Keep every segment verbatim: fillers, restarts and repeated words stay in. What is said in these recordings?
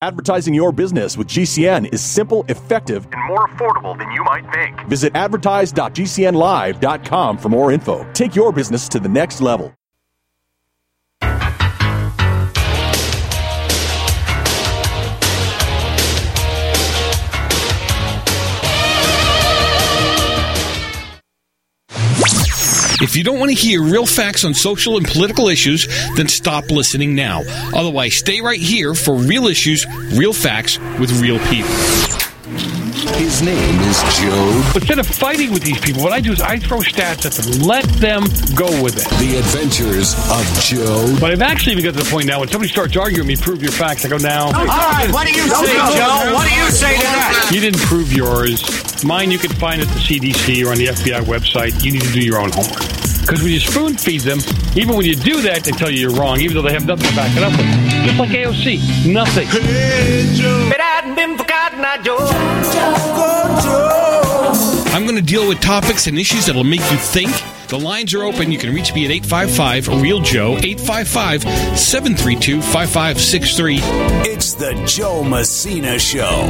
Advertising your business with G C N is simple, effective, and more affordable than you might think. Visit advertise dot g c n live dot com for more info. Take your business to the next level. If you don't want to hear real facts on social and political issues, then stop listening now. Otherwise, stay right here for real issues, real facts with real people. His name is Joe. Instead of fighting with these people, what I do is I throw stats at them. Let them go with it. The Adventures of Joe. But I've actually even got to the point now when somebody starts arguing with me, prove your facts, I go, now. All right, what do you say, Joe? What do you say to that? You didn't prove yours. Mine you can find at the C D C or on the F B I website. You need to do your own homework. Because when you spoon feed them, even when you do that, they tell you you're wrong, even though they have nothing to back it up with. Just like A O C. Nothing. Hey, Joe. It hadn't been forgotten, I Joe. I'm going to deal with topics and issues that will make you think. The lines are open. You can reach me at eight five five, real Joe, eight five five, seven three two, five five six three. It's the Joe Messina Show.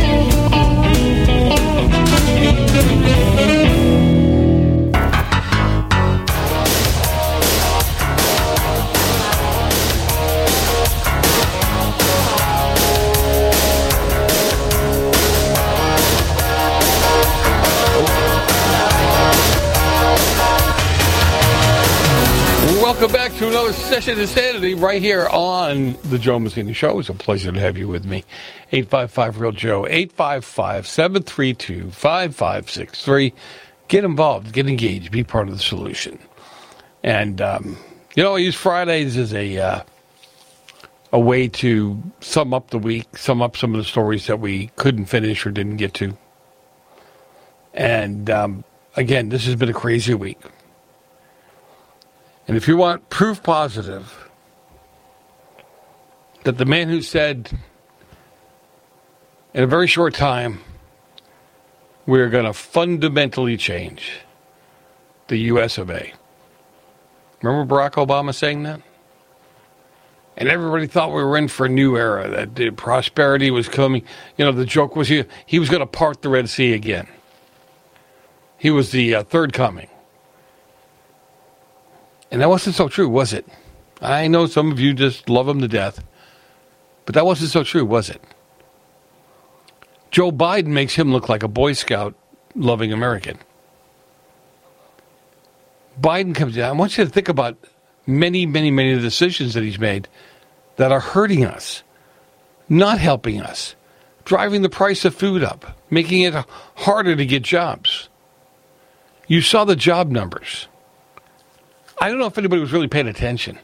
Welcome back to another session of Insanity right here on the Joe Messina Show. It's a pleasure to have you with me. eight five five, real Joe, eight five five, seven three two, five five six three. Get involved, get engaged, be part of the solution. And, um, you know, I use Fridays as a, uh, a way to sum up the week, sum up some of the stories that we couldn't finish or didn't get to. And, um, again, this has been a crazy week. And if you want proof positive that the man who said in a very short time we're going to fundamentally change the U S of A. Remember Barack Obama saying that? And everybody thought we were in for a new era, that the prosperity was coming. You know, the joke was he, he was going to part the Red Sea again. He was the uh, third coming. And that wasn't so true, was it? I know some of you just love him to death. But that wasn't so true, was it? Joe Biden makes him look like a Boy Scout loving American. Biden comes down. I want you to think about many, many, many of the decisions that he's made that are hurting us, not helping us, driving the price of food up, making it harder to get jobs. You saw the job numbers. I don't know if anybody was really paying attention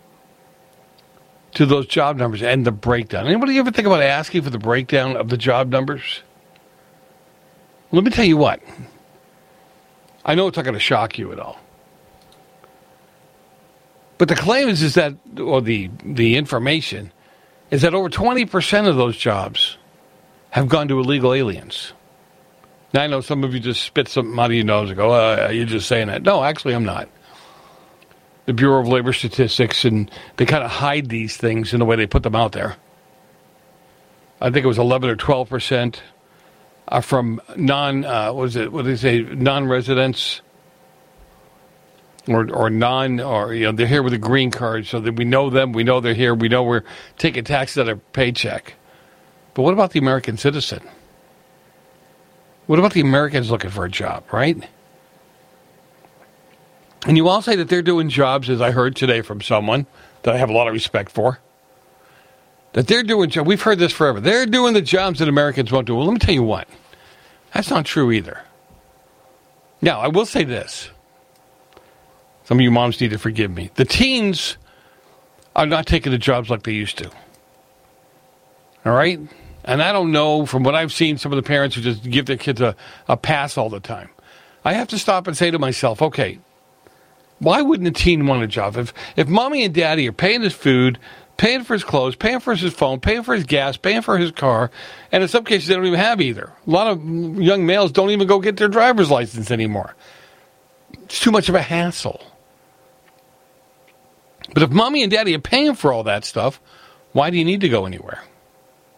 to those job numbers and the breakdown. Anybody ever think about asking for the breakdown of the job numbers? Let me tell you what. I know it's not going to shock you at all. But the claim is, is that, or the, the information, is that over twenty percent of those jobs have gone to illegal aliens. Now, I know some of you just spit something out of your nose and go, uh, you're just saying that. No, actually, I'm not. The Bureau of Labor Statistics, and they kind of hide these things in the way they put them out there. I think it was eleven or twelve percent are from non, uh, what is it, what do they say, non-residents or or non, or, you know, they're here with a green card, so that we know them, we know they're here, we know we're taking taxes on their paycheck. But what about the American citizen? What about the Americans looking for a job, right? And you all say that they're doing jobs, as I heard today from someone that I have a lot of respect for, that they're doing jobs. We've heard this forever. They're doing the jobs that Americans won't do. Well, let me tell you what. That's not true either. Now, I will say this. Some of you moms need to forgive me. The teens are not taking the jobs like they used to. All right? And I don't know, from what I've seen, some of the parents who just give their kids a, a pass all the time. I have to stop and say to myself, okay, why wouldn't a teen want a job? If if mommy and daddy are paying his food, paying for his clothes, paying for his phone, paying for his gas, paying for his car, and in some cases they don't even have either. A lot of young males don't even go get their driver's license anymore. It's too much of a hassle. But if mommy and daddy are paying for all that stuff, why do you need to go anywhere?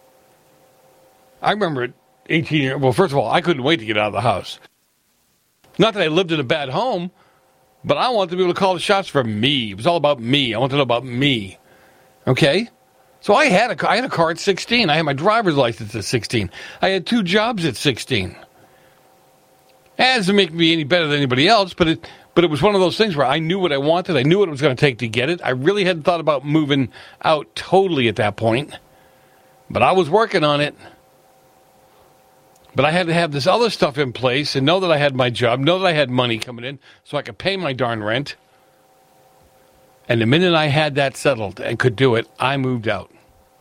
I remember at eighteen years, well, first of all, I couldn't wait to get out of the house. Not that I lived in a bad home, but I wanted to be able to call the shots for me. It was all about me. I wanted to know about me. Okay? So I had a, I had a car at sixteen. I had my driver's license at sixteen. I had two jobs at sixteen. That doesn't make me any better than anybody else, but it but it was one of those things where I knew what I wanted. I knew what it was going to take to get it. I really hadn't thought about moving out totally at that point, but I was working on it. But I had to have this other stuff in place and know that I had my job, know that I had money coming in so I could pay my darn rent. And the minute I had that settled and could do it, I moved out.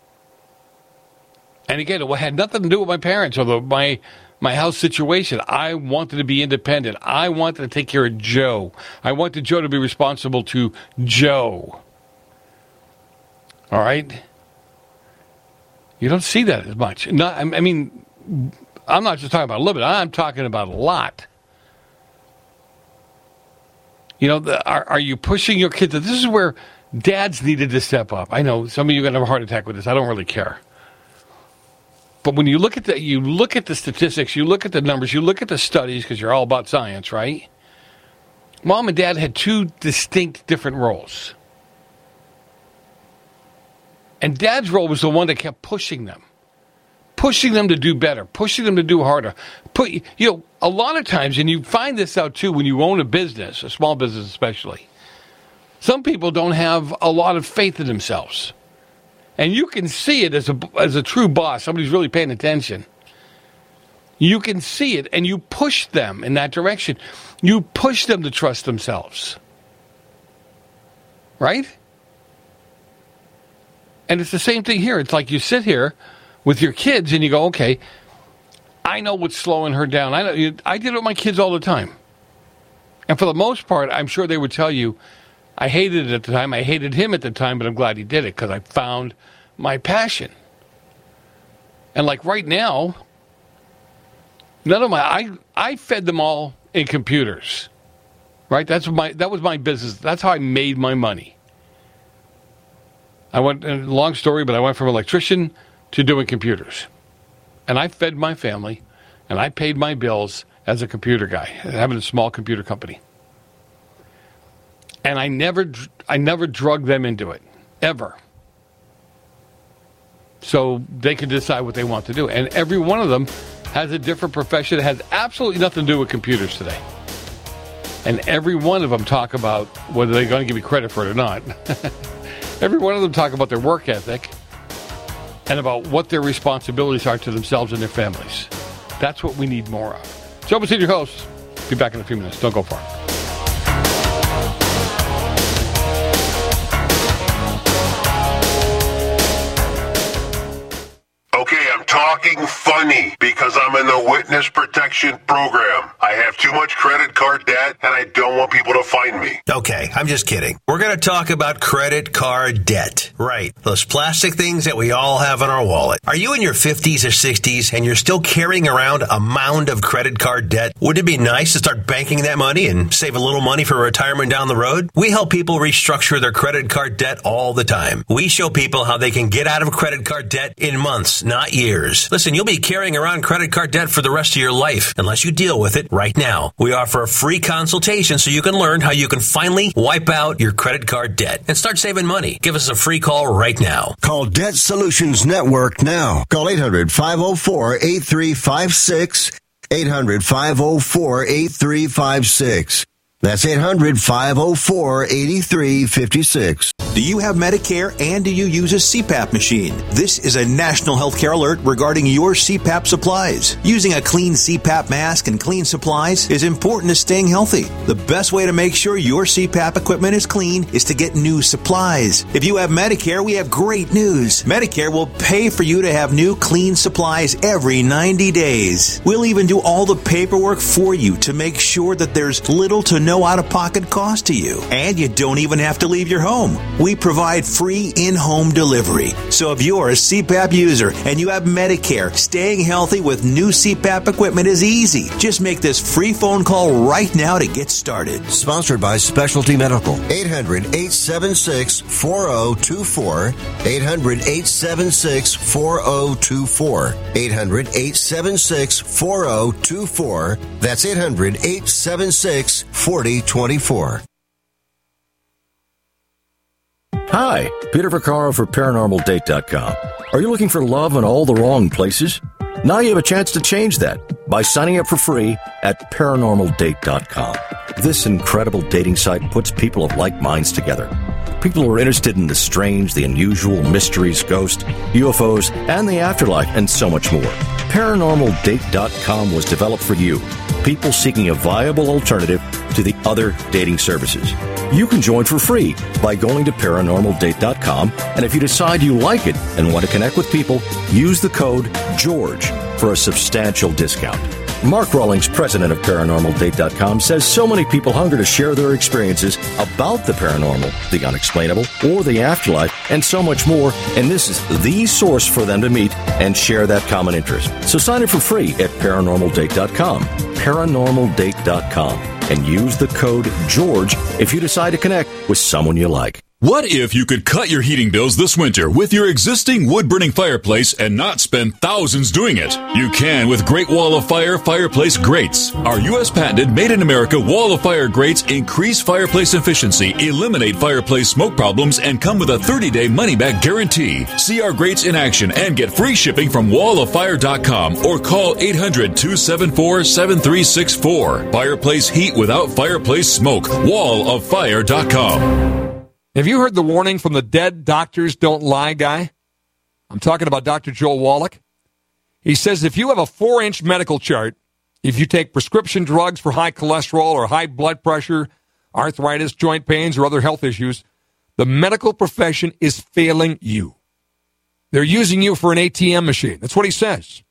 And again, it had nothing to do with my parents or the, my my house situation. I wanted to be independent. I wanted to take care of Joe. I wanted Joe to be responsible to Joe. All right? You don't see that as much. Not, I mean, I'm not just talking about a little bit. I'm talking about a lot. You know, the, are, are you pushing your kids? This is where dads needed to step up. I know some of you are going to have a heart attack with this. I don't really care. But when you look at the, you look at the statistics, you look at the numbers, you look at the studies, because you're all about science, right? Mom and dad had two distinct different roles. And dad's role was the one that kept pushing them. Pushing them to do better, pushing them to do harder. Put, you know, a lot of times, and you find this out too when you own a business, a small business especially, some people don't have a lot of faith in themselves. And you can see it as a, as a true boss, somebody's really paying attention. You can see it, and you push them in that direction. You push them to trust themselves. Right? And it's the same thing here. It's like you sit here with your kids and you go, okay, I know what's slowing her down. I know, I did it with my kids all the time. And for the most part, I'm sure they would tell you, I hated it at the time. I hated him at the time, but I'm glad he did it because I found my passion. And like right now, none of my, I, I fed them all in computers, right? That's my, that was my business. That's how I made my money. I went, long story, but I went from electrician to doing computers. And I fed my family, and I paid my bills as a computer guy, having a small computer company. And I never, I never drug them into it, ever. So they could decide what they want to do. And every one of them has a different profession. It has absolutely nothing to do with computers today. And every one of them talk about whether they're going to give me credit for it or not. Every one of them talk about their work ethic and about what their responsibilities are to themselves and their families. That's what we need more of. Joe Messina, your host. Be back in a few minutes. Don't go far. Okay, I'm talking funny because I'm in the witness protection program. I have too much credit card debt and I don't want people to find me. Okay, I'm just kidding. We're going to talk about credit card debt. Right, those plastic things that we all have in our wallet. Are you in your fifties or sixties and you're still carrying around a mound of credit card debt? Would it be nice to start banking that money and save a little money for retirement down the road? We help people restructure their credit card debt all the time. We show people how they can get out of credit card debt in months, not years. Listen, you'll be carrying around credit card debt for the rest of your life unless you deal with it right now. We offer a free consultation so you can learn how you can finally wipe out your credit card debt and start saving money. Give us a free call right now. Call Debt Solutions Network now. Call eight hundred, five oh four, eight three five six. eight hundred, five oh four, eight three five six. That's eight hundred, five oh four, eight three five six. Do you have Medicare and do you use a C PAP machine? This is a national healthcare alert regarding your C PAP supplies. Using a clean C PAP mask and clean supplies is important to staying healthy. The best way to make sure your C PAP equipment is clean is to get new supplies. If you have Medicare, we have great news. Medicare will pay for you to have new clean supplies every ninety days. We'll even do all the paperwork for you to make sure that there's little to no out-of-pocket cost to you. And you don't even have to leave your home. We provide free in-home delivery. So if you're a C PAP user and you have Medicare, staying healthy with new C PAP equipment is easy. Just make this free phone call right now to get started. Sponsored by Specialty Medical. eight hundred, eight seven six, four zero two four. eight hundred, eight seven six, four zero two four. eight hundred, eight seven six, four zero two four. That's eight hundred, eight seven six, four zero two four. Hi, Peter Vaccaro for Paranormal Date dot com. Are you looking for love in all the wrong places? Now you have a chance to change that by signing up for free at Paranormal Date dot com. This incredible dating site puts people of like minds together. People who are interested in the strange, the unusual, mysteries, ghosts, U F Os, and the afterlife, and so much more. Paranormal Date dot com was developed for you, people seeking a viable alternative to the other dating services. You can join for free by going to Paranormal Date dot com, and if you decide you like it and want to connect with people, use the code GEORGE for a substantial discount. Mark Rawlings, president of Paranormal Date dot com, says so many people hunger to share their experiences about the paranormal, the unexplainable, or the afterlife, and so much more, and this is the source for them to meet and share that common interest. So sign up for free at Paranormal Date dot com, Paranormal Date dot com, and use the code GEORGE if you decide to connect with someone you like. What if you could cut your heating bills this winter with your existing wood-burning fireplace and not spend thousands doing it? You can with Great Wall of Fire Fireplace Grates. Our U S patented made-in-America Wall of Fire grates increase fireplace efficiency, eliminate fireplace smoke problems, and come with a thirty-day money-back guarantee. See our grates in action and get free shipping from wall of fire dot com or call eight hundred, two seven four, seven three six four. Fireplace heat without fireplace smoke. wall of fire dot com. Have you heard the warning from the dead doctors don't lie guy? I'm talking about Doctor Joel Wallach. He says if you have a four-inch medical chart, if you take prescription drugs for high cholesterol or high blood pressure, arthritis, joint pains, or other health issues, the medical profession is failing you. They're using you for an A T M machine. That's what he says.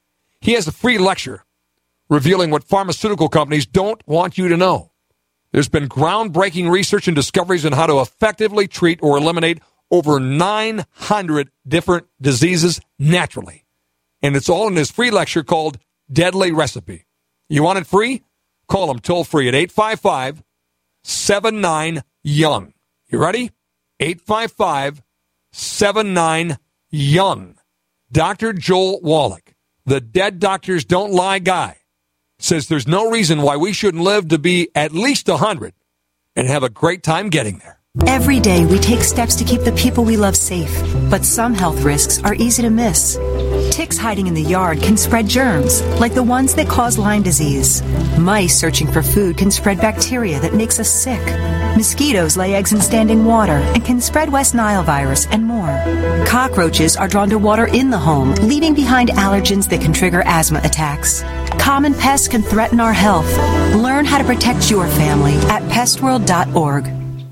He has a free lecture revealing what pharmaceutical companies don't want you to know. There's been groundbreaking research and discoveries on how to effectively treat or eliminate over nine hundred different diseases naturally. And it's all in this free lecture called Deadly Recipe. You want it free? Call him toll free at eight five five, seven nine, young. You ready? eight five five, seven nine, young. Doctor Joel Wallach, the dead doctors don't lie guy, says there's no reason why we shouldn't live to be at least one hundred and have a great time getting there. Every day we take steps to keep the people we love safe, but some health risks are easy to miss. Ticks hiding in the yard can spread germs, like the ones that cause Lyme disease. Mice searching for food can spread bacteria that makes us sick. Mosquitoes lay eggs in standing water and can spread West Nile virus and more. Cockroaches are drawn to water in the home, leaving behind allergens that can trigger asthma attacks. Common pests can threaten our health. Learn how to protect your family at pest world dot org.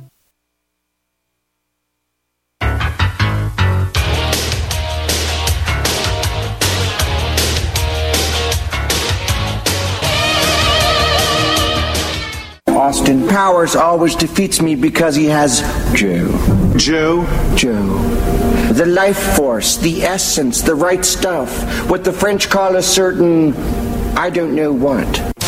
Austin Powers always defeats me because he has Joe. Joe? Joe. The life force, the essence, the right stuff. What the French call a certain, I don't know what.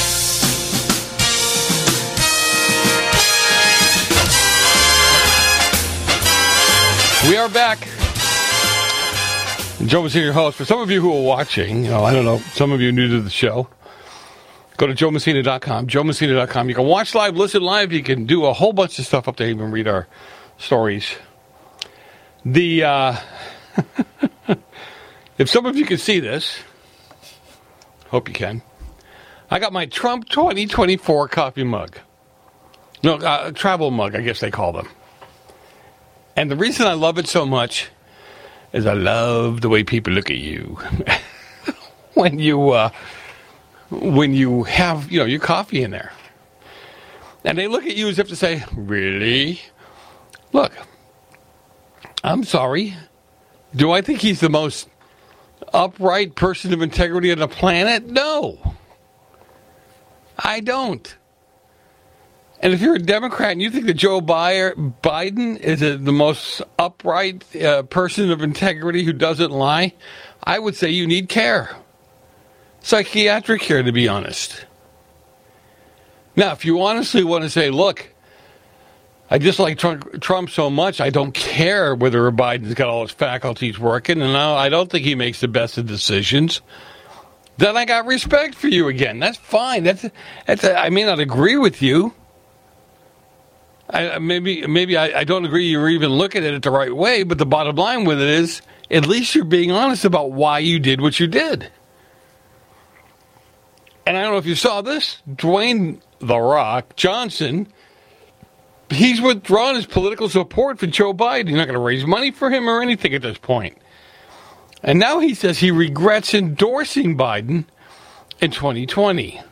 We are back. Joe Messina, your host. For some of you who are watching, you know, I don't know, some of you new to the show, go to joe messina dot com, joe messina dot com. You can watch live, listen live. You can do a whole bunch of stuff up there, even read our stories. The uh, if some of you can see this, hope you can. I got my Trump twenty twenty-four coffee mug. No, uh, travel mug, I guess they call them. And the reason I love it so much is I love the way people look at you when you uh, when you have, you know, your coffee in there. And they look at you as if to say, really? Look, I'm sorry. Do I think he's the most upright person of integrity on the planet? No. I don't. And if you're a Democrat and you think that Joe Biden is a, the most upright uh, person of integrity who doesn't lie, I would say you need care. Psychiatric care, to be honest. Now, if you honestly want to say, look, I dislike Trump, Trump so much, I don't care whether Biden's got all his faculties working, and I don't think he makes the best of decisions, then I got respect for you again. That's fine. That's, that's I may not agree with you. I, maybe maybe I, I don't agree you're even looking at it the right way, but the bottom line with it is, at least you're being honest about why you did what you did. And I don't know if you saw this, Dwayne The Rock Johnson, he's withdrawn his political support for Joe Biden. He's not going to raise money for him or anything at this point. And now he says he regrets endorsing Biden in twenty twenty.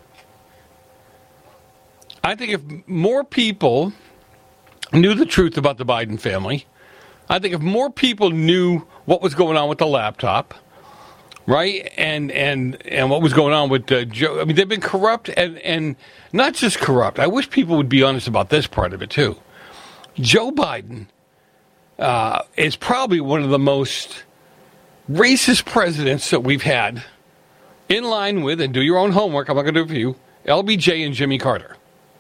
I think if more people knew the truth about the Biden family, I think if more people knew what was going on with the laptop, right, and and and what was going on with uh, Joe, I mean, they've been corrupt, and, and not just corrupt. I wish people would be honest about this part of it, too. Joe Biden uh, is probably one of the most racist presidents that we've had, in line with, and do your own homework, I'm not going to do it for you, L B J and Jimmy Carter.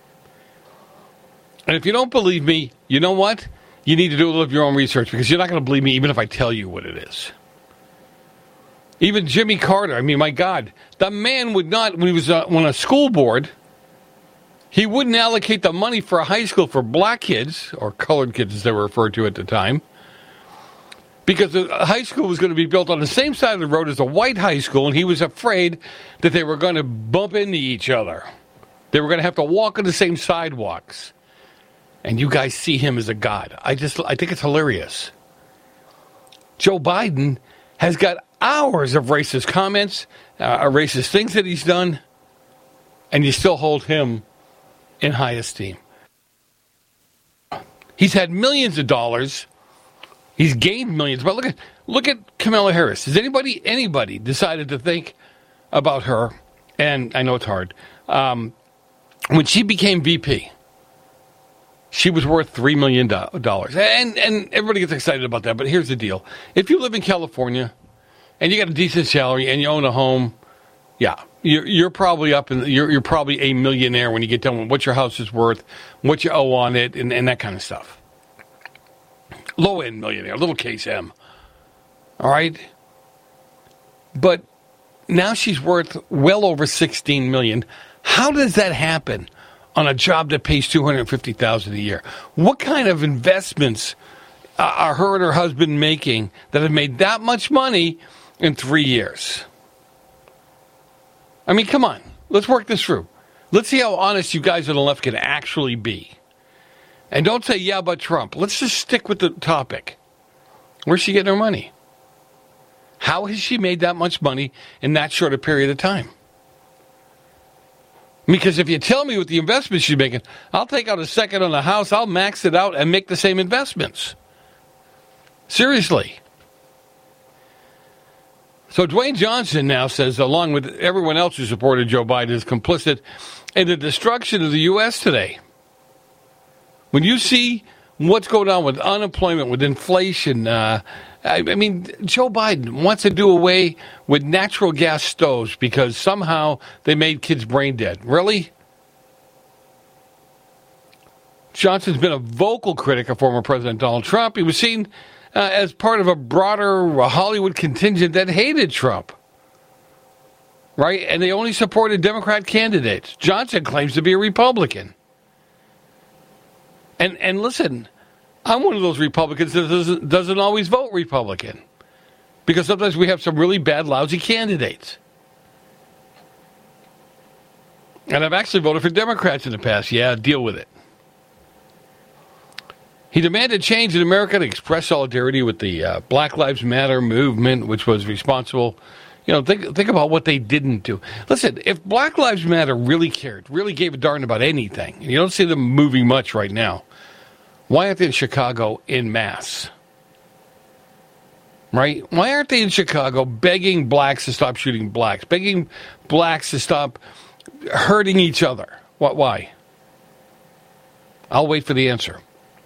And if you don't believe me, you know what? You need to do a little of your own research, because you're not going to believe me even if I tell you what it is. Even Jimmy Carter, I mean, my God, the man would not, when he was uh, on a school board, he wouldn't allocate the money for a high school for black kids, or colored kids as they were referred to at the time, because the high school was going to be built on the same side of the road as a white high school, and he was afraid that they were going to bump into each other. They were going to have to walk on the same sidewalks. And you guys see him as a god. I just, I think it's hilarious. Joe Biden has got hours of racist comments, uh, racist things that he's done, and you still hold him in high esteem. He's had millions of dollars. He's gained millions. But look at look at Kamala Harris. Has anybody anybody decided to think about her? And I know it's hard. Um, when she became V P, she was worth three million dollars. And, and everybody gets excited about that. But here's the deal. If you live in California and you got a decent salary and you own a home, yeah, you're, you're probably up in, you're, you're probably a millionaire when you get done with what your house is worth, what you owe on it, and, and that kind of stuff. Low-end millionaire, little case M. All right? But now she's worth well over sixteen million dollars. How does that happen on a job that pays two hundred fifty thousand dollars a year? What kind of investments are her and her husband making that have made that much money in three years? I mean, come on. Let's work this through. Let's see how honest you guys on the left can actually be. And don't say, yeah, but Trump. Let's just stick with the topic. Where's she getting her money? How has she made that much money in that short a period of time? Because if you tell me what the investments she's making, I'll take out a second on the house, I'll max it out and make the same investments. Seriously. So Dwayne Johnson now says, along with everyone else who supported Joe Biden, is complicit in the destruction of the U S today. When you see what's going on with unemployment, with inflation, uh, I, I mean, Joe Biden wants to do away with natural gas stoves because somehow they made kids brain dead. Really? Johnson's been a vocal critic of former President Donald Trump. He was seen uh, as part of a broader Hollywood contingent that hated Trump. Right? And they only supported Democrat candidates. Johnson claims to be a Republican. And and listen, I'm one of those Republicans that doesn't, doesn't always vote Republican. Because sometimes we have some really bad, lousy candidates. And I've actually voted for Democrats in the past. Yeah, deal with it. He demanded change in America to express solidarity with the uh, Black Lives Matter movement, which was responsible. You know, think, think about what they didn't do. Listen, if Black Lives Matter really cared, really gave a darn about anything, and you don't see them moving much right now, why aren't they in Chicago en masse? Right? Why aren't they in Chicago begging blacks to stop shooting blacks, begging blacks to stop hurting each other? What? Why? I'll wait for the answer.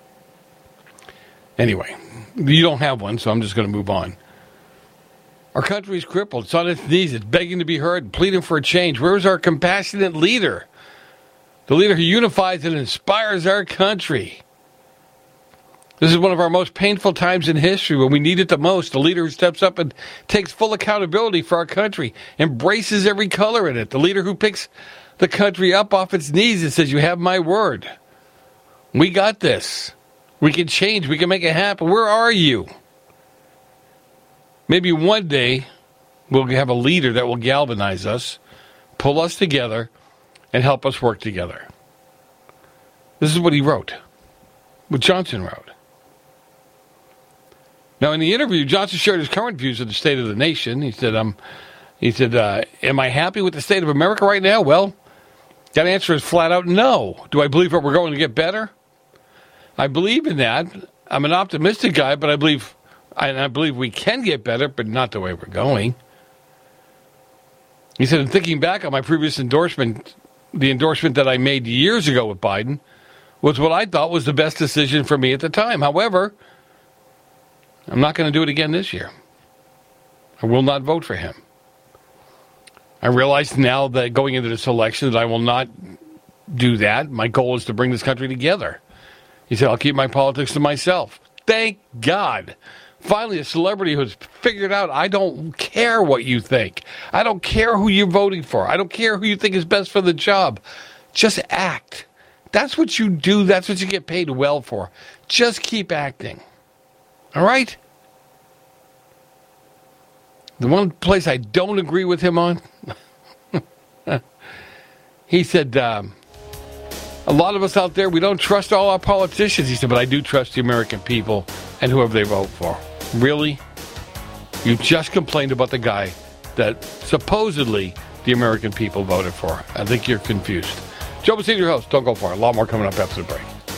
Anyway, you don't have one, so I'm just going to move on. Our country is crippled. It's on its knees. It's begging to be heard, pleading for a change. Where is our compassionate leader? The leader who unifies and inspires our country. This is one of our most painful times in history when we need it the most. The leader who steps up and takes full accountability for our country, embraces every color in it. The leader who picks the country up off its knees and says, you have my word. We got this. We can change. We can make it happen. Where are you? Maybe one day we'll have a leader that will galvanize us, pull us together, and help us work together. This is what he wrote, what Johnson wrote. Now, in the interview, Johnson shared his current views of the state of the nation. He said, um, he said, uh, am I happy with the state of America right now? Well, that answer is flat out no. Do I believe that we're going to get better? I believe in that. I'm an optimistic guy, but I believe I, I believe we can get better, but not the way we're going. He said, in thinking back on my previous endorsement, the endorsement that I made years ago with Biden was what I thought was the best decision for me at the time. However, I'm not going to do it again this year. I will not vote for him. I realize now that going into this election that I will not do that. My goal is to bring this country together. He said, I'll keep my politics to myself. Thank God. Finally, a celebrity who's figured out, I don't care what you think. I don't care who you're voting for. I don't care who you think is best for the job. Just act. That's what you do. That's what you get paid well for. Just keep acting. All right? The one place I don't agree with him on, he said, um, a lot of us out there, we don't trust all our politicians. He said, but I do trust the American people and whoever they vote for. Really? You just complained about the guy that supposedly the American people voted for. I think you're confused. Joe Messina, your host. Don't go far. A lot more coming up after the break.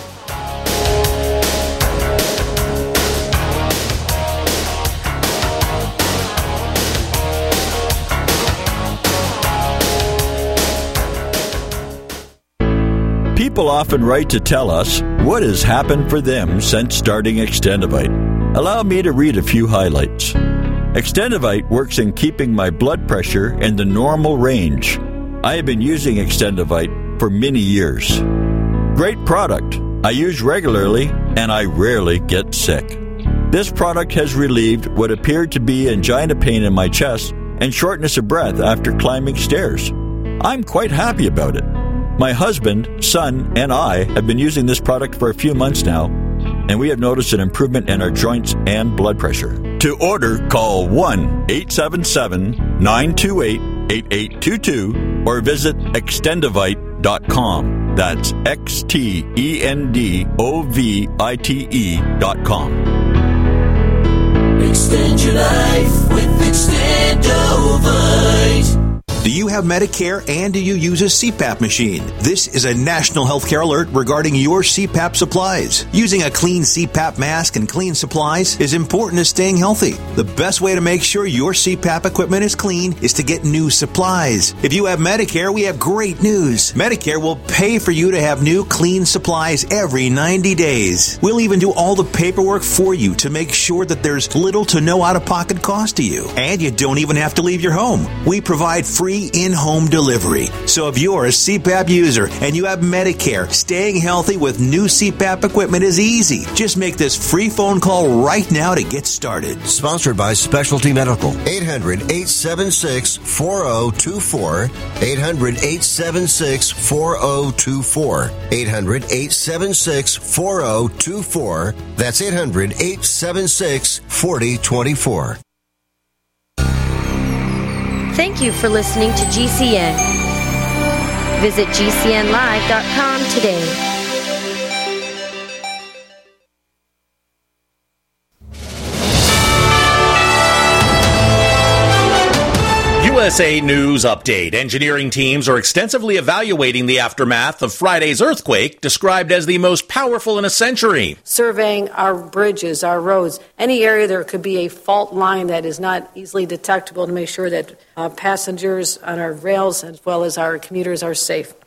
People often write to tell us what has happened for them since starting Extendivite. Allow me to read a few highlights. Extendivite works in keeping my blood pressure in the normal range. I have been using Extendivite for many years. Great product. I use regularly and I rarely get sick. This product has relieved what appeared to be angina pain in my chest and shortness of breath after climbing stairs. I'm quite happy about it. My husband, son, and I have been using this product for a few months now, and we have noticed an improvement in our joints and blood pressure. To order, call one eight seven seven, nine two eight, eight eight two two or visit extendivite dot com. That's X T E N D O V I T E dot com. Extend your life with Extendivite. Do you have Medicare and do you use a C PAP machine? This is a national healthcare alert regarding your C PAP supplies. Using a clean C PAP mask and clean supplies is important to staying healthy. The best way to make sure your C PAP equipment is clean is to get new supplies. If you have Medicare, we have great news. Medicare will pay for you to have new clean supplies every ninety days. We'll even do all the paperwork for you to make sure that there's little to no out-of-pocket cost to you. And you don't even have to leave your home. We provide free in-home delivery. So if you're a C PAP user and you have Medicare, staying healthy with new C PAP equipment is easy. Just make this free phone call right now to get started. Sponsored by Specialty Medical. eight hundred, eight seven six, four zero two four. eight hundred, eight seven six, four zero two four. eight hundred, eight seven six, four zero two four. That's eight hundred, eight seven six, four zero two four. Thank you for listening to G C N. Visit G C N live dot com today. U S A News Update. Engineering teams are extensively evaluating the aftermath of Friday's earthquake, described as the most powerful in a century. Surveying our bridges, our roads, any area there could be a fault line that is not easily detectable to make sure that uh, passengers on our rails as well as our commuters are safe.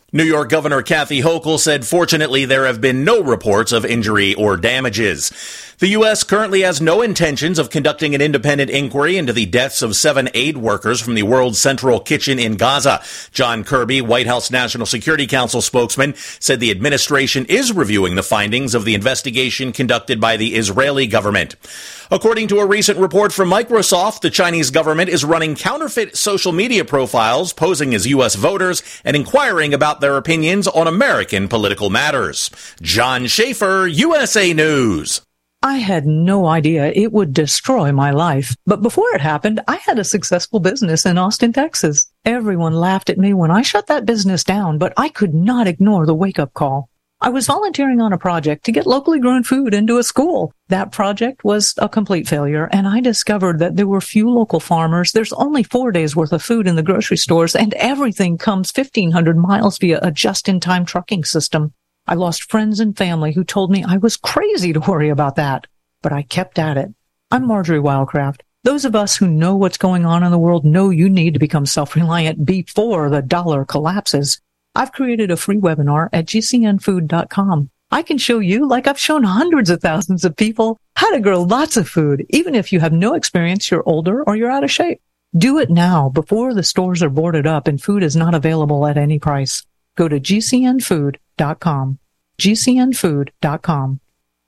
New York Governor Kathy Hochul said, fortunately, there have been no reports of injury or damages. The U S currently has no intentions of conducting an independent inquiry into the deaths of seven aid workers from the World Central Kitchen in Gaza. John Kirby, White House National Security Council spokesman, said the administration is reviewing the findings of the investigation conducted by the Israeli government. According to a recent report from Microsoft, the Chinese government is running counterfeit social media profiles posing as U S voters and inquiring about their opinions on American political matters. John Schaefer, U S A News. I had no idea it would destroy my life. But before it happened, I had a successful business in Austin, Texas. Everyone laughed at me when I shut that business down, but I could not ignore the wake-up call. I was volunteering on a project to get locally grown food into a school. That project was a complete failure, and I discovered that there were few local farmers. There's only four days worth of food in the grocery stores, and everything comes fifteen hundred miles via a just-in-time trucking system. I lost friends and family who told me I was crazy to worry about that, but I kept at it. I'm Marjorie Wildcraft. Those of us who know what's going on in the world know you need to become self-reliant before the dollar collapses. I've created a free webinar at G C N food dot com. I can show you, like I've shown hundreds of thousands of people, how to grow lots of food, even if you have no experience, you're older, or you're out of shape. Do it now before the stores are boarded up and food is not available at any price. Go to G C N food dot com. G C N food dot com.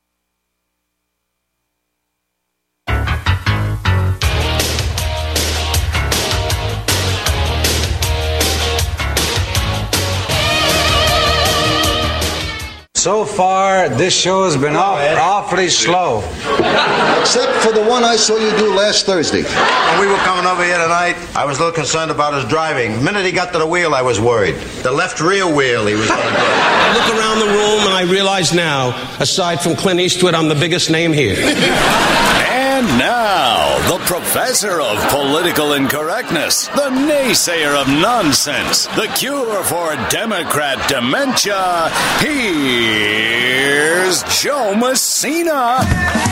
So far, this show has been off, awfully slow. Except for the one I saw you do last Thursday. When we were coming over here tonight, I was a little concerned about his driving. The minute he got to the wheel, I was worried. The left rear wheel he was going to do. I look around the room and I realize now, aside from Clint Eastwood, I'm the biggest name here. And now, the professor of political incorrectness, the naysayer of nonsense, the cure for Democrat dementia, here's Joe Messina.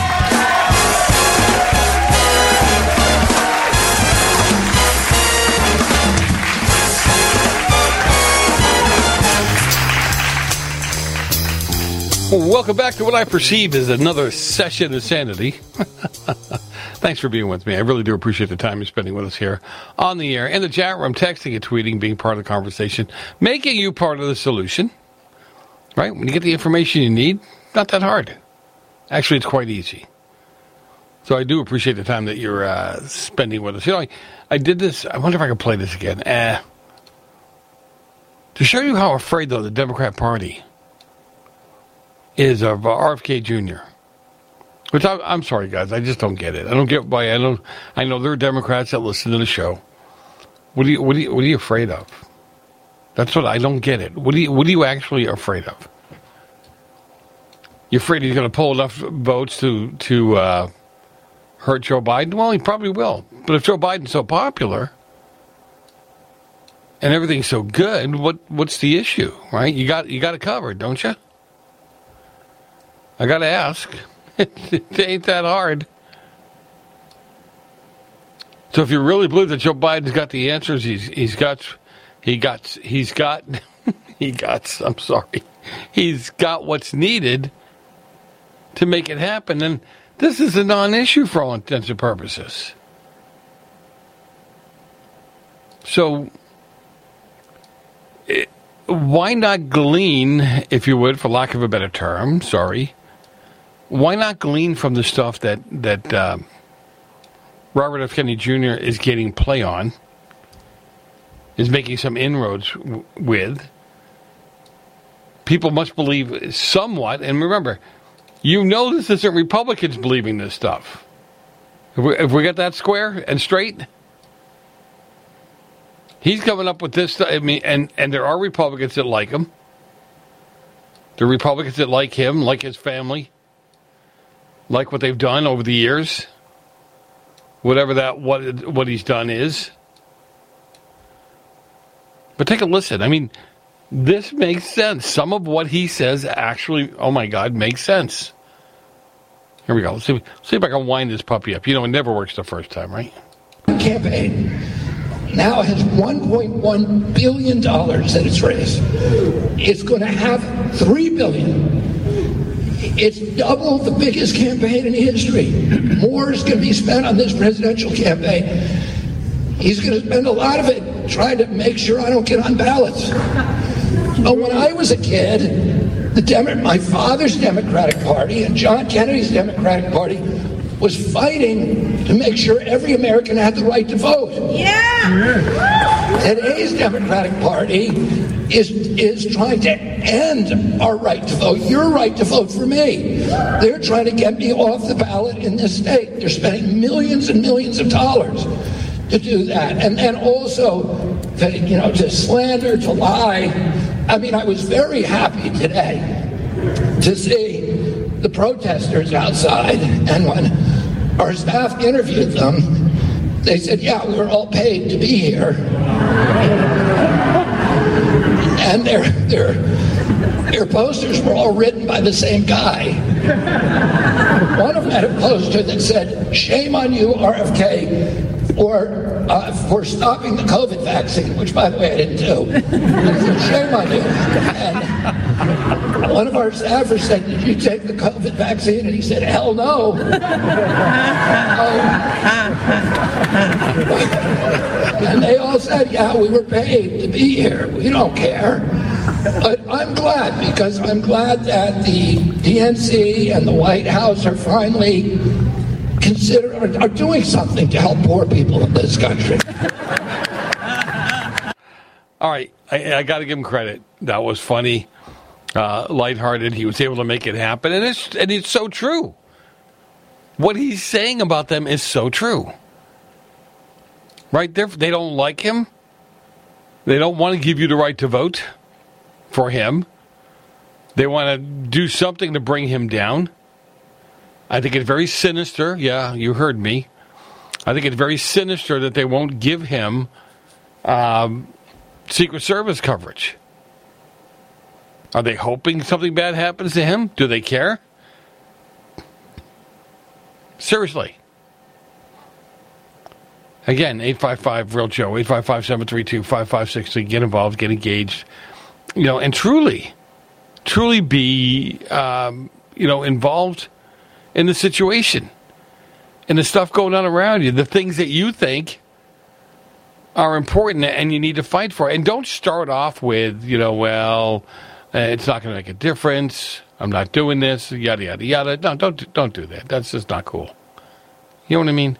Welcome back to what I perceive as another session of sanity. Thanks for being with me. I really do appreciate the time you're spending with us here on the air, in the chat room, texting and tweeting, being part of the conversation, making you part of the solution. Right? When you get the information you need, not that hard. Actually, it's quite easy. So I do appreciate the time that you're uh, spending with us. You know, I, I did this. I wonder if I can play this again. Uh, to show you how afraid, though, the Democrat Party is of uh, R F K Junior Which I, I'm sorry, guys, I just don't get it. I don't get why. I don't. I know there are Democrats that listen to the show. What are you? What are you? What are you afraid of? That's what I don't get it. What are you? What are you actually afraid of? You're afraid he's going to pull enough votes to to uh, hurt Joe Biden? Well, he probably will. But if Joe Biden's so popular and everything's so good, what what's the issue? Right? You got you got it covered, don't you? I got to ask. It ain't that hard. So if you really believe that Joe Biden's got the answers, he's he's got he got he's got he got I'm sorry. He's got what's needed to make it happen, then this is a non-issue for all intents and purposes. So it, why not glean, if you would, for lack of a better term, sorry, why not glean from the stuff that, that uh, Robert F. Kennedy Junior is getting play on, is making some inroads w- with? People must believe somewhat, and remember, you know this isn't Republicans believing this stuff. If we, if we get that square and straight, he's coming up with this stuff. I mean, and, and there are Republicans that like him. There are Republicans that like him, like his family, like what they've done over the years, whatever that what what he's done is. But take a listen. I mean, this makes sense. Some of what he says actually, oh my God, makes sense. Here we go. Let's see, let's see if I can wind this puppy up. You know, it never works the first time, right? Campaign. now has one point one billion dollars that it's raised. It's going to have three billion dollars. It's double the biggest campaign in history. More is going to be spent on this presidential campaign. He's going to spend a lot of it trying to make sure I don't get on ballots. But when I was a kid, the Demo- my father's Democratic Party and John Kennedy's Democratic Party was fighting to make sure every American had the right to vote. Yeah. Today's Democratic Party is is trying to end our right to vote, your right to vote for me. They're trying to get me off the ballot in this state. They're spending millions and millions of dollars to do that. And and also, to, you know, to slander, to lie. I mean, I was very happy today to see the protesters outside, and when our staff interviewed them, they said, yeah, we were all paid to be here. And their their their posters were all written by the same guy. One of them had a poster that said, shame on you, R F K, or uh, for stopping the COVID vaccine, which, by the way, I didn't do. It said, shame on you. And one of our staffers said, did you take the COVID vaccine? And he said, hell no. And they all said, yeah, we were paid to be here. We don't care. But I'm glad, because I'm glad that the D N C and the White House are finally consider are, are doing something to help poor people in this country. All right, I, I got to give him credit. That was funny, uh, lighthearted. He was able to make it happen, and it's and it's so true. What he's saying about them is so true. Right there, they don't like him. They don't want to give you the right to vote for him. They want to do something to bring him down. I think it's very sinister. Yeah, you heard me. I think it's very sinister that they won't give him um, Secret Service coverage. Are they hoping something bad happens to him? Do they care? Seriously. Again, eight five five real Joe, eight five five, seven three two, five five six three. Get involved, get engaged. You know, and truly, truly be, um, you know, involved in the situation, in the stuff going on around you, the things that you think are important and you need to fight for. And don't start off with, you know, well, uh, it's not going to make a difference. I'm not doing this, yada, yada, yada. No, don't, don't do that. That's just not cool. You know what I mean?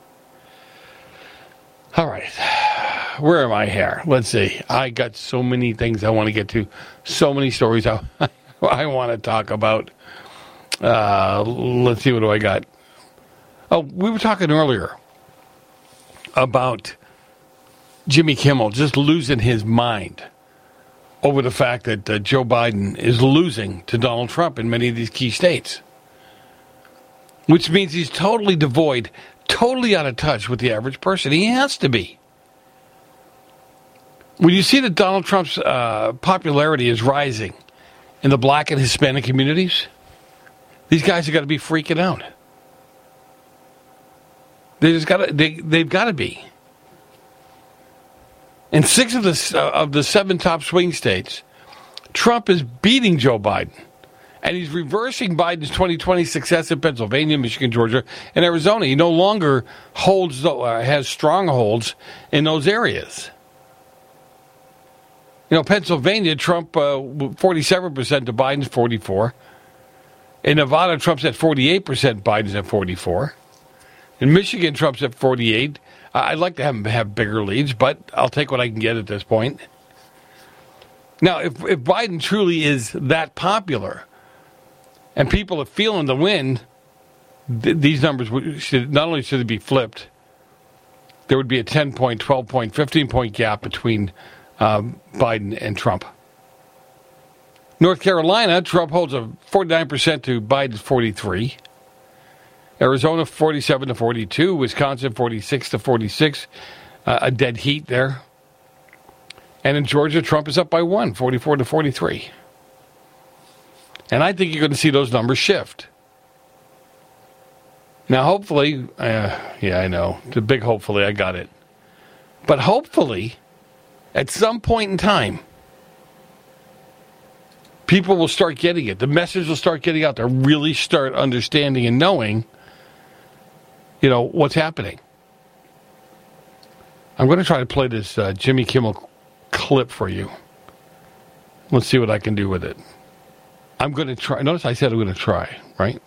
All right. Where am I here? Let's see. I got so many things I want to get to, so many stories I, I want to talk about. Uh, let's see, what do I got? Oh, we were talking earlier about Jimmy Kimmel just losing his mind over the fact that uh, Joe Biden is losing to Donald Trump in many of these key states, which means he's totally devoid, totally out of touch with the average person. He has to be. When you see that Donald Trump's uh, popularity is rising in the black and Hispanic communities, these guys have got to be freaking out. They just got to. They they've got to be. In six of the uh, of the seven top swing states, Trump is beating Joe Biden, and he's reversing Biden's twenty twenty success in Pennsylvania, Michigan, Georgia, and Arizona. He no longer holds uh, has strongholds in those areas. You know, Pennsylvania, Trump uh, forty-seven percent to Biden's forty-four. In Nevada, Trump's at forty-eight percent, Biden's at forty-four. In Michigan, Trump's at forty-eight. I'd like to have him have bigger leads, but I'll take what I can get at this point. Now, if, if Biden truly is that popular and people are feeling the win, th- these numbers would, should not only should it be flipped, there would be a ten-point, twelve-point, fifteen-point gap between um, Biden and Trump. North Carolina, Trump holds a forty-nine percent to Biden's forty-three. Arizona, forty-seven to forty-two. Wisconsin, forty-six to forty-six. Uh, a dead heat there. And in Georgia, Trump is up by one, forty-four to forty-three. And I think you're going to see those numbers shift. Now, hopefully, uh, yeah, I know. The big hopefully, I got it. But hopefully, at some point in time, people will start getting it. The message will start getting out there, really start understanding and knowing, you know, what's happening. I'm going to try to play this uh, Jimmy Kimmel clip for you. Let's see what I can do with it. I'm going to try. Notice I said I'm going to try, right?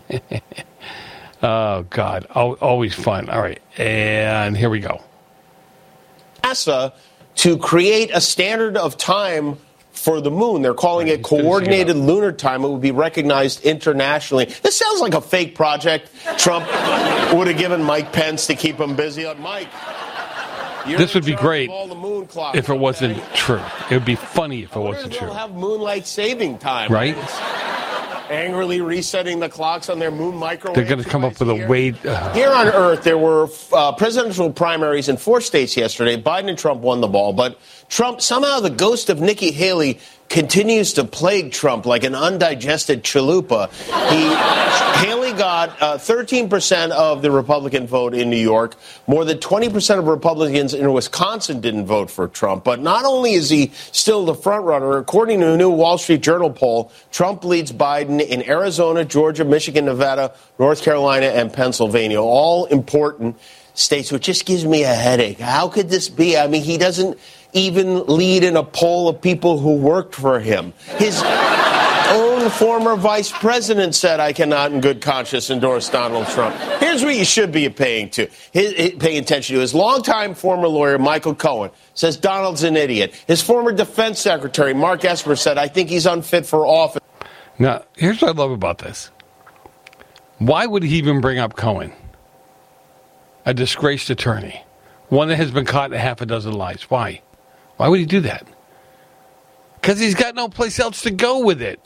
Oh, God. Always fun. All right. And here we go. NASA to create a standard of time for the moon. They're calling it coordinated lunar time. It would be recognized internationally. This sounds like a fake project Trump would have given Mike Pence to keep him busy. On Mike, this would be great if it wasn't true. It would be funny if it wasn't true. They'll have moonlight saving time. Right? Angrily resetting the clocks on their moon microwave. They're going to come up with a way. Uh, Here on Earth, there were uh, presidential primaries in four states yesterday. Biden and Trump won the ball, but Trump, somehow the ghost of Nikki Haley continues to plague Trump like an undigested chalupa. He, Haley got uh, thirteen percent of the Republican vote in New York. More than twenty percent of Republicans in Wisconsin didn't vote for Trump. But not only is he still the front runner, according to a new Wall Street Journal poll, Trump leads Biden in Arizona, Georgia, Michigan, Nevada, North Carolina, and Pennsylvania, all important states, which just gives me a headache. How could this be? I mean, he doesn't even lead in a poll of people who worked for him. His own former vice president said, I cannot in good conscience endorse Donald Trump. Here's what you should be paying to, his, his, paying attention to. His longtime former lawyer, Michael Cohen, says Donald's an idiot. His former defense secretary, Mark Esper, said, I think he's unfit for office. Now, here's what I love about this. Why would he even bring up Cohen? A disgraced attorney. One that has been caught in a half a dozen lies. Why? Why would he do that? Because he's got no place else to go with it.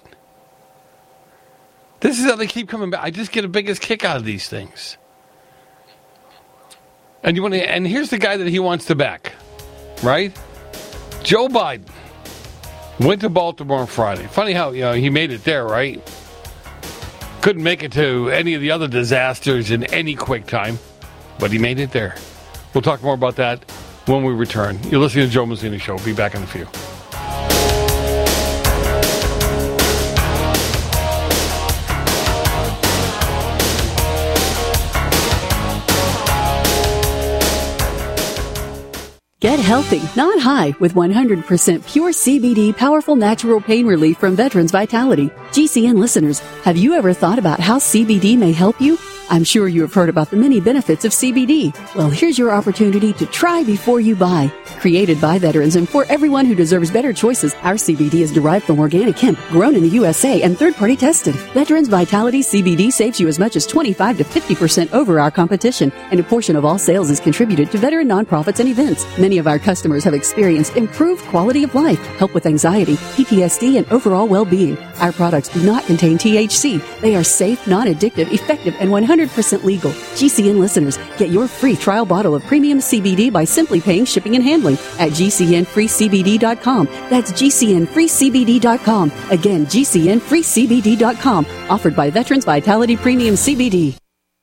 This is how they keep coming back. I just get the biggest kick out of these things. And you want to, and here's the guy that he wants to back, right? Joe Biden went to Baltimore on Friday. Funny how, you know, he made it there, right? Couldn't make it to any of the other disasters in any quick time, but he made it there. We'll talk more about that when we return. You're listening to Joe Mazzini Show. We'll be back in a few. Get healthy, not high, with one hundred percent pure C B D powerful natural pain relief from Veterans Vitality. G C N listeners, have you ever thought about how C B D may help you? I'm sure you have heard about the many benefits of C B D. Well, here's your opportunity to try before you buy. Created by veterans and for everyone who deserves better choices, our C B D is derived from organic hemp, grown in the U S A and third-party tested. Veterans Vitality C B D saves you as much as twenty-five to fifty percent over our competition, and a portion of all sales is contributed to veteran nonprofits and events. Many of our customers have experienced improved quality of life, help with anxiety, P T S D, and overall well-being. Our products do not contain T H C. They are safe, non-addictive, effective, and one hundred percent legal. G C N listeners, get your free trial bottle of premium C B D by simply paying shipping and handling at G C N free C B D dot com. That's G C N free C B D dot com. Again, G C N free C B D dot com. Offered by Veterans Vitality Premium C B D.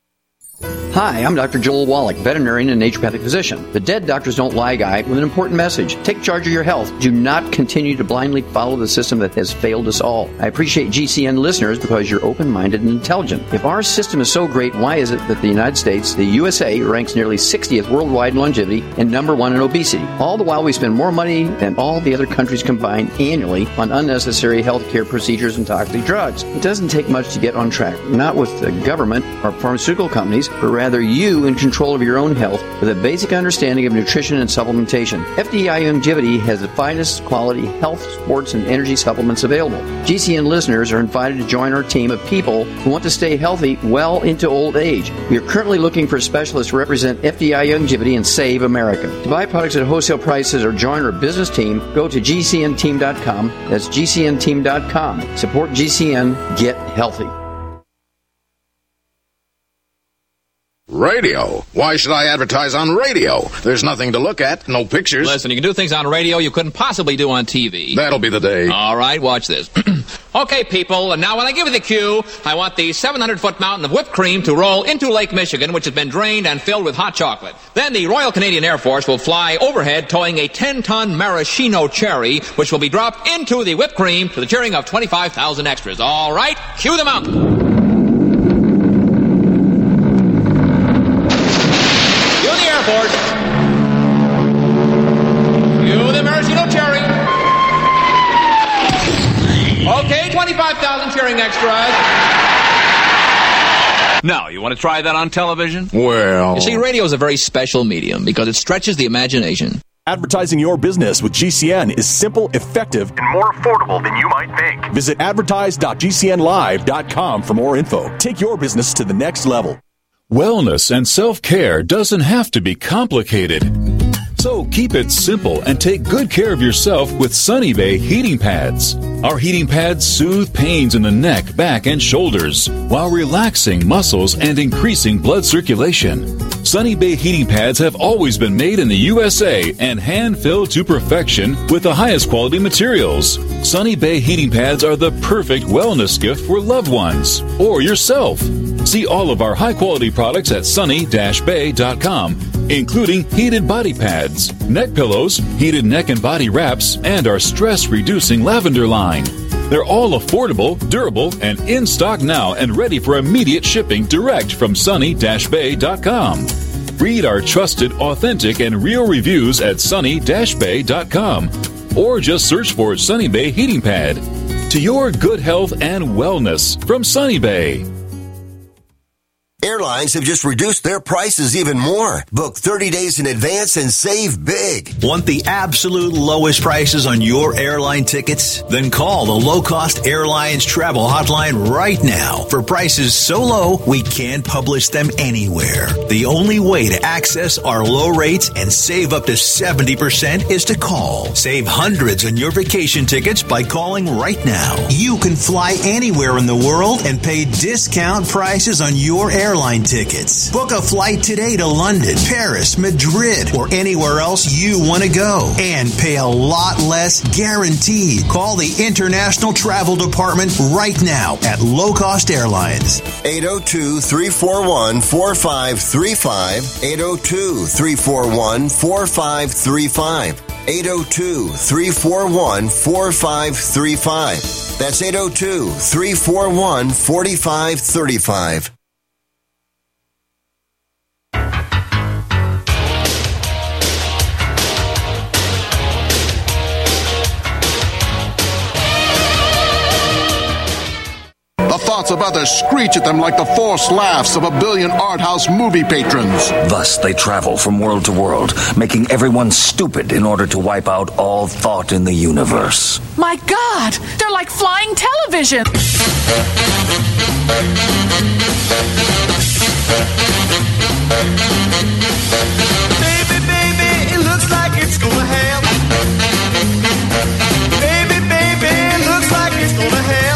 Hi, I'm Doctor Joel Wallach, veterinarian and naturopathic physician. The Dead Doctors Don't Lie guy with an important message. Take charge of your health. Do not continue to blindly follow the system that has failed us all. I appreciate G C N listeners because you're open-minded and intelligent. If our system is so great, why is it that the United States, the U S A, ranks nearly sixtieth worldwide in longevity and number one in obesity? All the while we spend more money than all the other countries combined annually on unnecessary healthcare procedures and toxic drugs. It doesn't take much to get on track. Not with the government or pharmaceutical companies, but rather you in control of your own health with a basic understanding of nutrition and supplementation. F D I Longevity has the finest quality health, sports, and energy supplements available. G C N listeners are invited to join our team of people who want to stay healthy well into old age. We are currently looking for specialists to represent F D I Longevity and save America. To buy products at wholesale prices or join our business team, go to G C N team dot com. That's G C N team dot com. Support G C N. Get healthy. Radio. Why should I advertise on radio? There's nothing to look at, no pictures. Listen, you can do things on radio you couldn't possibly do on T V. That'll be the day. All right, watch this. Okay, people, and now when I give you the cue, I want the seven hundred foot mountain of whipped cream to roll into Lake Michigan, which has been drained and filled with hot chocolate. Then the Royal Canadian Air Force will fly overhead towing a ten ton maraschino cherry, which will be dropped into the whipped cream to the cheering of twenty-five thousand extras. All right, cue the mountain. Cue the Air Force. Cue the maraschino cherry. Okay, twenty-five thousand cheering extras. Now, you want to try that on television? Well... You see, radio is a very special medium because it stretches the imagination. Advertising your business with G C N is simple, effective, and more affordable than you might think. Visit advertise dot g c n live dot com for more info. Take your business to the next level. Wellness and self-care doesn't have to be complicated. So keep it simple and take good care of yourself with Sunny Bay heating pads. Our heating pads soothe pains in the neck, back, and shoulders while relaxing muscles and increasing blood circulation. Sunny Bay heating pads have always been made in the U S A and hand-filled to perfection with the highest quality materials. Sunny Bay heating pads are the perfect wellness gift for loved ones or yourself. See all of our high-quality products at sunny dash bay dot com, including heated body pads, neck pillows, heated neck and body wraps, and our stress-reducing lavender line. They're all affordable, durable, and in stock now and ready for immediate shipping direct from sunny dash bay dot com. Read our trusted, authentic, and real reviews at sunny dash bay dot com or just search for Sunny Bay Heating Pad. To your good health and wellness from Sunny Bay. Airlines have just reduced their prices even more. Book thirty days in advance and save big. Want the absolute lowest prices on your airline tickets? Then call the Low Cost Airlines Travel Hotline right now for prices so low we can't publish them anywhere. The only way to access our low rates and save up to seventy percent is to call. Save hundreds on your vacation tickets by calling right now. You can fly anywhere in the world and pay discount prices on your airline Airline tickets. Book a flight today to London, Paris, Madrid, or anywhere else you want to go and pay a lot less guaranteed. Call the International Travel Department right now at Low Cost Airlines. eight oh two, three four one, four five three five. eight oh two, three four one, four five three five. eight oh two, three four one, four five three five. That's eight oh two, three four one, four five three five. Thoughts of others screech at them like the forced laughs of a billion art house movie patrons. Thus they travel from world to world, making everyone stupid in order to wipe out all thought in the universe. My God! They're like flying television! Baby, baby, it looks like it's gonna happen. Baby, baby, it looks like it's gonna happen.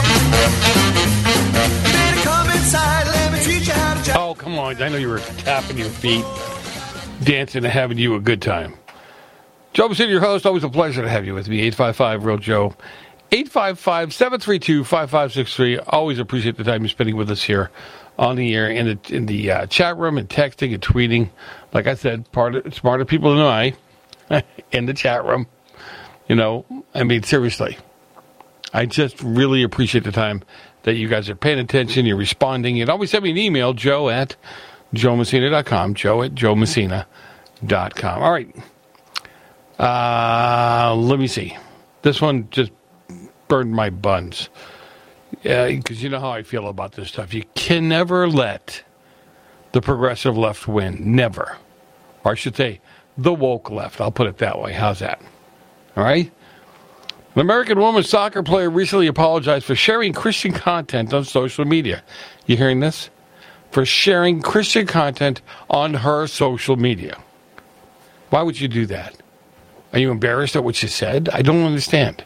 Oh, come on. I know you were tapping your feet, dancing and having you a good time. Joe Messina, your host. Always a pleasure to have you with me. eight five five, real Joe. eight five five, seven three two, five five six three. Always appreciate the time you're spending with us here on the air, in the, in the uh, chat room, and texting and tweeting. Like I said, part of, smarter people than I in the chat room. You know, I mean, seriously. I just really appreciate the time that you guys are paying attention, you're responding. You'd always send me an email, joe at joe messina dot com, joe at joe messina dot com. All right. Uh, let me see. This one just burned my buns. Yeah, because you know how I feel about this stuff. You can never let the progressive left win. Never. Or I should say, the woke left. I'll put it that way. How's that? All right? An American woman soccer player recently apologized for sharing Christian content on social media. You hearing this? For sharing Christian content on her social media. Why would you do that? Are you embarrassed at what she said? I don't understand.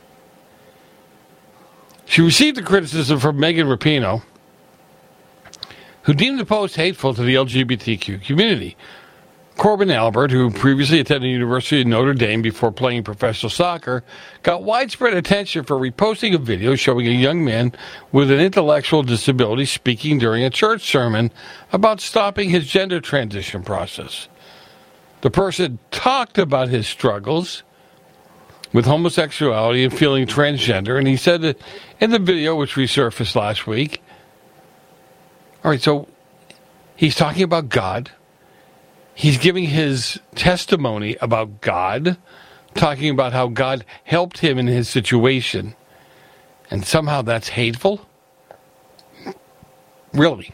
She received the criticism from Megan Rapinoe, who deemed the post hateful to the L G B T Q community. Corbin Albert, who previously attended the University of Notre Dame before playing professional soccer, got widespread attention for reposting a video showing a young man with an intellectual disability speaking during a church sermon about stopping his gender transition process. The person talked about his struggles with homosexuality and feeling transgender, and he said that in the video, which resurfaced last week, all right, so he's talking about God. He's giving his testimony about God, talking about how God helped him in his situation, and somehow that's hateful? Really?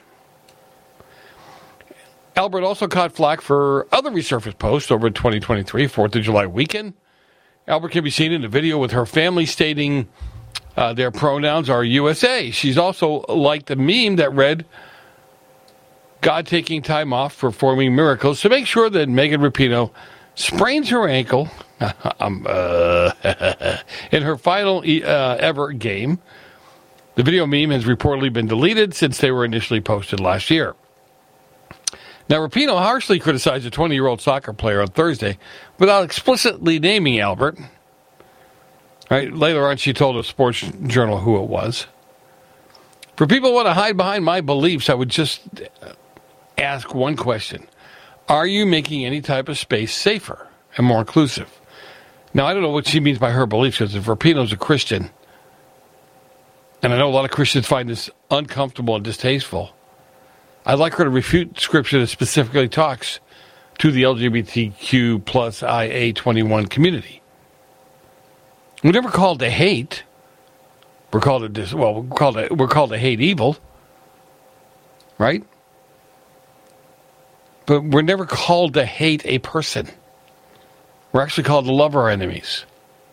Albert also caught flack for other resurfaced posts over twenty twenty-three, fourth of July weekend. Albert can be seen in the video with her family stating uh, their pronouns are U S A. She's also liked a meme that read, God taking time off performing miracles to make sure that Megan Rapinoe sprains her ankle um, uh, in her final uh, ever game. The video meme has reportedly been deleted since they were initially posted last year. Now, Rapinoe harshly criticized a twenty-year-old soccer player on Thursday without explicitly naming Albert. Right, later on, she told a sports journal who it was. For people who want to hide behind my beliefs, I would just ask one question. Are you making any type of space safer and more inclusive? Now, I don't know what she means by her beliefs, because if Rapinoe's a Christian, and I know a lot of Christians find this uncomfortable and distasteful, I'd like her to refute scripture that specifically talks to the L G B T Q plus I A twenty-one community. We're never called to hate. We're called to dis- well, we're called to, we're called to hate evil, right? But we're never called to hate a person. We're actually called to love our enemies.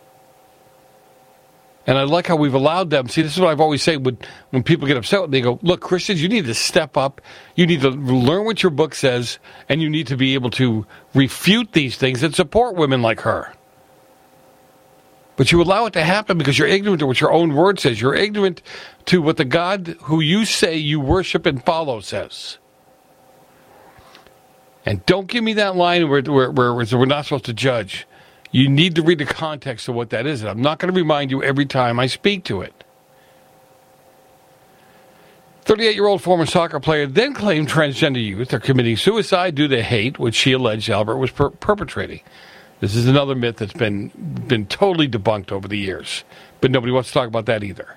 And I like how we've allowed them. See, this is what I've always said when, when people get upset. They go, look, Christians, you need to step up. You need to learn what your book says, and you need to be able to refute these things and support women like her. But you allow it to happen because you're ignorant to what your own word says. You're ignorant to what the God who you say you worship and follow says. And don't give me that line where, where, where we're not supposed to judge. You need to read the context of what that is. And I'm not going to remind you every time I speak to it. thirty-eight-year-old former soccer player then claimed transgender youth are committing suicide due to hate, which she alleged Albert was per- perpetrating. This is another myth that's been been totally debunked over the years. But nobody wants to talk about that either.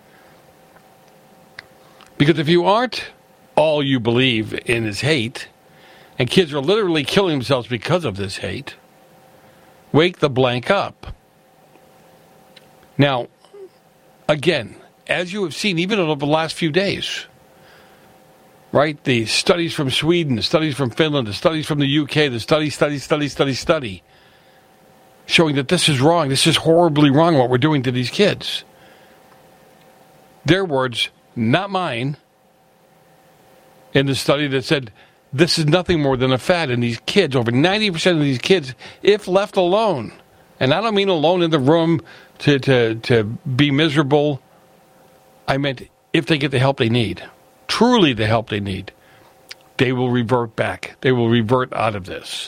Because if you aren't, all you believe in is hate, and kids are literally killing themselves because of this hate, wake the blank up. Now, again, as you have seen even over the last few days, right? The studies from Sweden, the studies from Finland, the studies from the U K, the study, study, study, study, study, showing that this is wrong. This is horribly wrong what we're doing to these kids. Their words, not mine, in the study that said this is nothing more than a fad. And these kids, over ninety percent of these kids, if left alone, and I don't mean alone in the room to, to, to be miserable, I meant if they get the help they need, truly the help they need, they will revert back. They will revert out of this.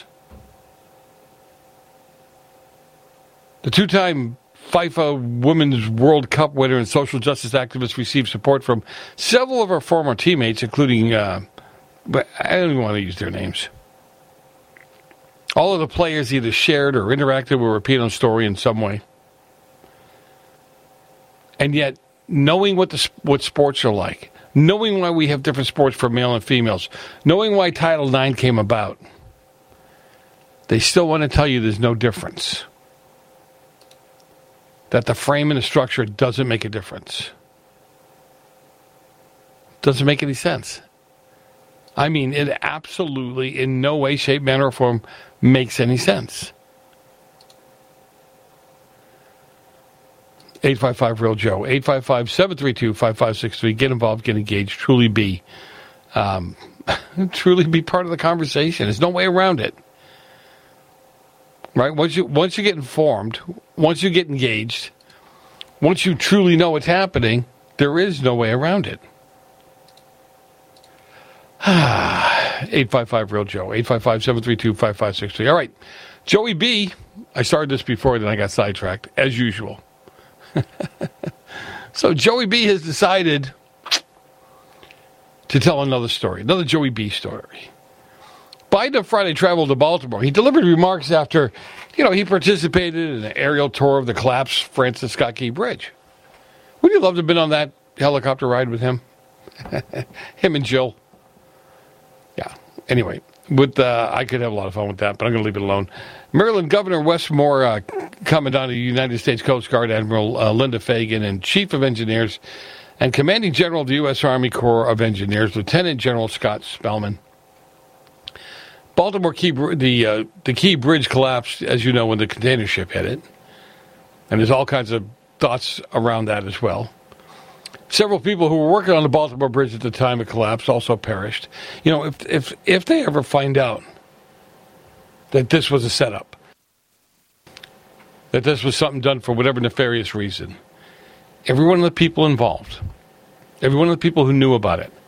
The two-time FIFA Women's World Cup winner and social justice activist received support from several of her former teammates, including, uh, but I don't even want to use their names. All of the players either shared or interacted with Rapinoe's story in some way. And yet, knowing what the what sports are like, knowing why we have different sports for male and females, knowing why Title nine came about, they still want to tell you there's no difference. That the frame and the structure doesn't make a difference. Doesn't make any sense. I mean, it absolutely, in no way, shape, manner, or form, makes any sense. eight five five real Joe. eight five five, seven three two, five five six three. Get involved, get engaged. Truly be, um, truly be part of the conversation. There's no way around it. Right? Once you once you get informed, once you get engaged, once you truly know what's happening, there is no way around it. eight five five, real Joe. eight five five, seven three two, five five six three. All right. Joey B. I started this before, then I got sidetracked, as usual. So Joey B. has decided to tell another story, another Joey B. story. Biden on Friday traveled to Baltimore. He delivered remarks after, you know, he participated in an aerial tour of the collapsed Francis Scott Key Bridge. Would you love to have been on that helicopter ride with him? Him and Jill. Yeah. Anyway, with uh, I could have a lot of fun with that, but I'm going to leave it alone. Maryland Governor Westmore, uh, Commandant of the United States Coast Guard Admiral uh, Linda Fagan, and Chief of Engineers and Commanding General of the U S. Army Corps of Engineers, Lieutenant General Scott Spellman. Baltimore Key, the uh, the Key Bridge collapsed, as you know, when the container ship hit it. And there's all kinds of thoughts around that as well. Several people who were working on the Baltimore Bridge at the time it collapsed also perished. You know, if if if they ever find out that this was a setup, that this was something done for whatever nefarious reason, every one of the people involved, every one of the people who knew about it,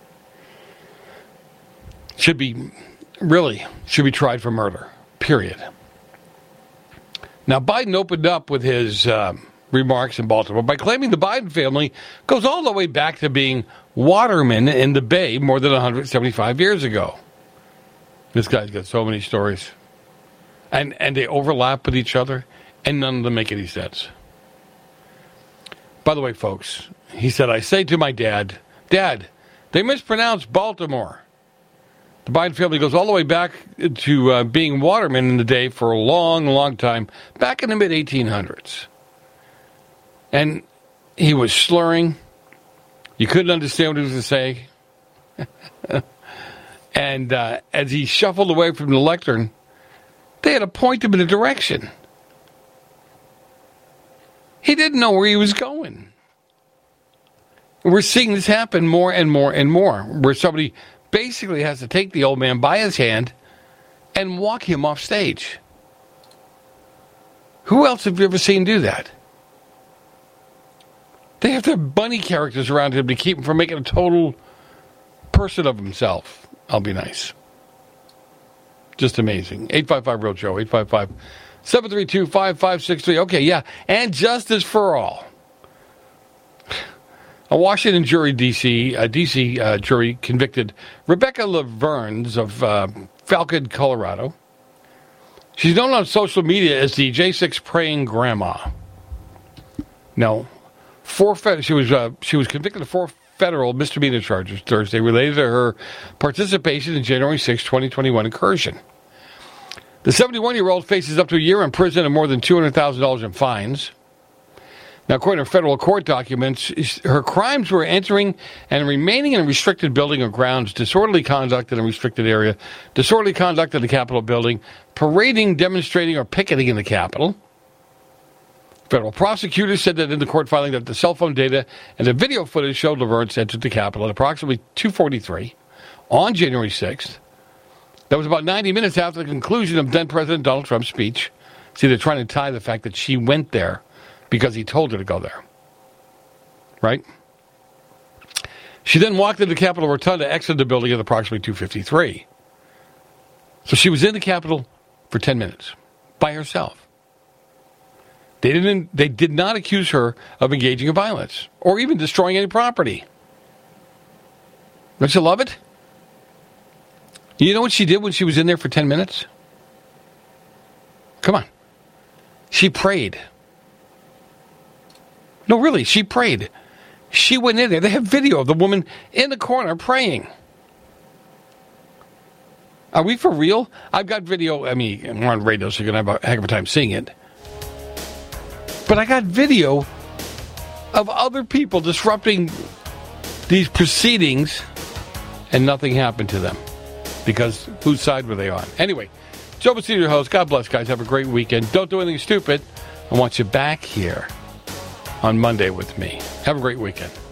should be, really, should be tried for murder, period. Now, Biden opened up with his uh, remarks in Baltimore by claiming the Biden family goes all the way back to being watermen in the Bay more than one hundred seventy-five years ago. This guy's got so many stories. And and they overlap with each other, and none of them make any sense. By the way, folks, he said, I say to my dad, Dad, they mispronounced Baltimore. The Biden family goes all the way back to uh, being watermen in the day for a long, long time, back in the mid eighteen hundreds. And he was slurring. You couldn't understand what he was to say. And uh, as he shuffled away from the lectern, they had to point him in a direction. He didn't know where he was going. We're seeing this happen more and more and more, where somebody basically has to take the old man by his hand and walk him off stage. Who else have you ever seen do that? They have to have bunny characters around him to keep him from making a total person of himself. I'll be nice. Just amazing. eight five five, real Joe. eight five five, seven three two, five five six three. Okay, yeah. And justice for all. A Washington jury, D C, a D C uh, jury convicted Rebecca Laverns of uh, Falcon, Colorado. She's known on social media as the J six praying grandma. No, four. Fe- she was uh, she was convicted of four federal misdemeanor charges Thursday related to her participation in January sixth, twenty twenty-one incursion. The seventy-one-year-old faces up to a year in prison and more than two hundred thousand dollars in fines. Now, according to federal court documents, her crimes were entering and remaining in a restricted building or grounds, disorderly conduct in a restricted area, disorderly conduct in the Capitol building, parading, demonstrating, or picketing in the Capitol. Federal prosecutors said that in the court filing that the cell phone data and the video footage showed Laverns entered the Capitol at approximately two forty-three on January sixth. That was about ninety minutes after the conclusion of then-President Donald Trump's speech. See, they're trying to tie the fact that she went there because he told her to go there. Right? She then walked into the Capitol Rotunda, exited the building at approximately two fifty-three. So she was in the Capitol for ten minutes by herself. They didn't. They did not accuse her of engaging in violence or even destroying any property. Don't you love it? You know what she did when she was in there for ten minutes? Come on. She prayed. No, really, she prayed. She went in there. They have video of the woman in the corner praying. Are we for real? I've got video. I mean, we're on radio, so you're going to have a heck of a time seeing it. But I got video of other people disrupting these proceedings, and nothing happened to them. Because whose side were they on? Anyway, Joe Bastille, your host. God bless, guys. Have a great weekend. Don't do anything stupid. I want you back here on Monday with me. Have a great weekend.